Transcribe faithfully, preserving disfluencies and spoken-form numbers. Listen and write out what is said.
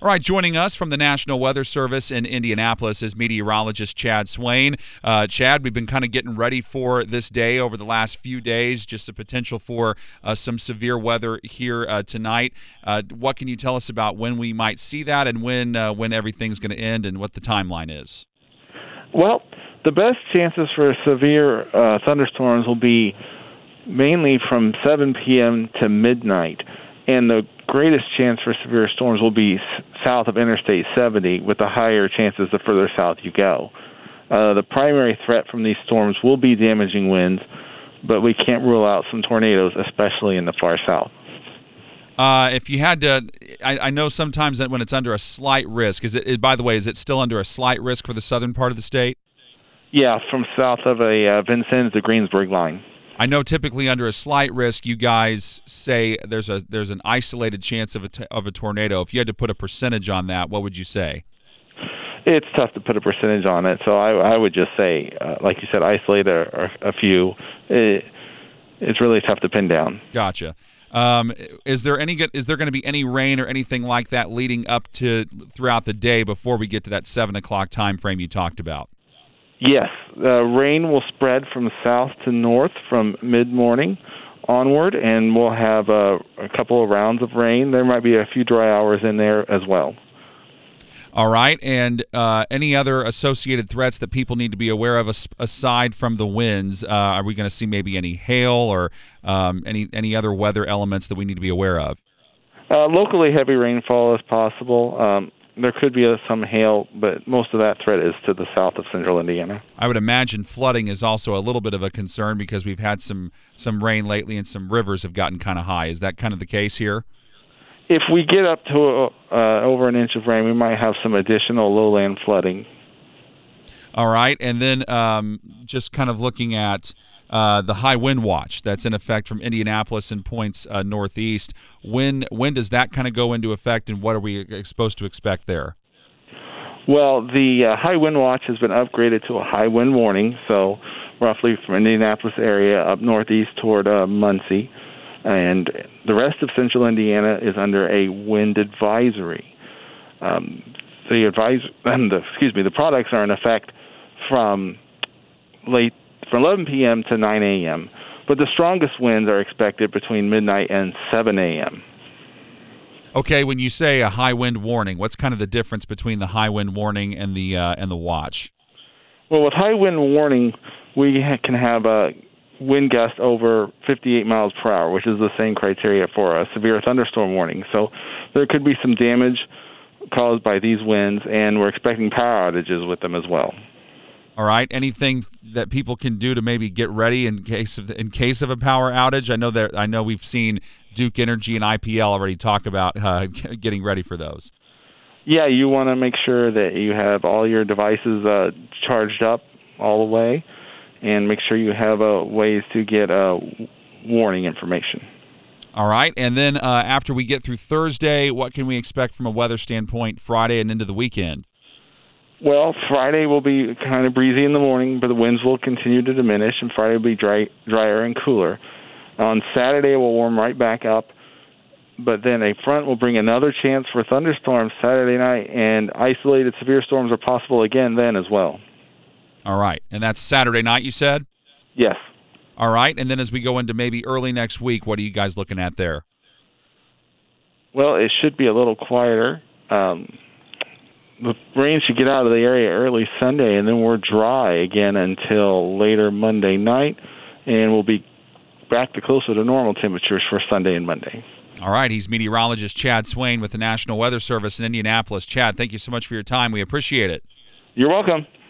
All right, joining us from the National Weather Service in Indianapolis is meteorologist Chad Swain. Uh, Chad, we've been kind of getting ready for this day over the last few days, just the potential for uh, some severe weather here uh, tonight. Uh, what can you tell us about when we might see that and when uh, when everything's going to end and what the timeline is? Well, the best chances for severe uh, thunderstorms will be mainly from seven p.m. to midnight, and the greatest chance for severe storms will be s- south of Interstate seventy, with the higher chances the further south you go. Uh, the primary threat from these storms will be damaging winds, but we can't rule out some tornadoes, especially in the far south. Uh, if you had to, I, I know sometimes that when it's under a slight risk, is it, it? By the way, is it still under a slight risk for the southern part of the state? Yeah, from south of a uh, Vincennes to Greensburg line. I know typically under a slight risk, you guys say there's a there's an isolated chance of a t- of a tornado. If you had to put a percentage on that, what would you say? It's tough to put a percentage on it, so I, I would just say, uh, like you said, isolate a, a few. It, it's really tough to pin down. Gotcha. Um, is there any is there going to be any rain or anything like that leading up to throughout the day before we get to that seven o'clock time frame you talked about? Yes, uh, rain will spread from south to north from mid-morning onward, and we'll have uh, a couple of rounds of rain. There might be a few dry hours in there as well. All right, and uh, any other associated threats that people need to be aware of as- aside from the winds? Uh, are we going to see maybe any hail or um, any any other weather elements that we need to be aware of? Uh, locally, heavy rainfall is possible. Um, there could be uh, some hail, but most of that threat is to the south of central Indiana. I would imagine flooding is also a little bit of a concern because we've had some, some rain lately and some rivers have gotten kind of high. Is that kind of the case here? If we get up to uh, over an inch of rain, we might have some additional lowland flooding. All right, and then um, just kind of looking at uh, the high wind watch that's in effect from Indianapolis and points uh, northeast. When when does that kind of go into effect, and what are we supposed to expect there? Well, the uh, high wind watch has been upgraded to a high wind warning, so roughly from Indianapolis area up northeast toward uh, Muncie. And the rest of central Indiana is under a wind advisory. Um, the advise, the, excuse me, the products are in effect from late from eleven p.m. to nine a.m., but the strongest winds are expected between midnight and seven a.m. Okay, when you say a high wind warning, what's kind of the difference between the high wind warning and the uh, and the watch? Well, with high wind warning, we ha- can have a wind gust over fifty-eight miles per hour, which is the same criteria for a severe thunderstorm warning. So there could be some damage caused by these winds, and we're expecting power outages with them as well. All right. Anything that people can do to maybe get ready in case of in case of a power outage? I know that I know we've seen Duke Energy and I P L already talk about uh, getting ready for those. Yeah, you want to make sure that you have all your devices uh, charged up all the way, and make sure you have uh, ways to get uh, warning information. All right. And then uh, after we get through Thursday, what can we expect from a weather standpoint Friday and into the weekend? Well, Friday will be kind of breezy in the morning, but the winds will continue to diminish, and Friday will be dry, drier and cooler. On Saturday, it will warm right back up, but then a front will bring another chance for thunderstorms Saturday night, and isolated severe storms are possible again then as well. All right. And that's Saturday night, you said? Yes. All right. And then as we go into maybe early next week, what are you guys looking at there? Well, it should be a little quieter. Um, the rain should get out of the area early Sunday, and then we're dry again until later Monday night, and we'll be back to closer to normal temperatures for Sunday and Monday. All right. He's meteorologist Chad Swain with the National Weather Service in Indianapolis. Chad, thank you so much for your time. We appreciate it. You're welcome.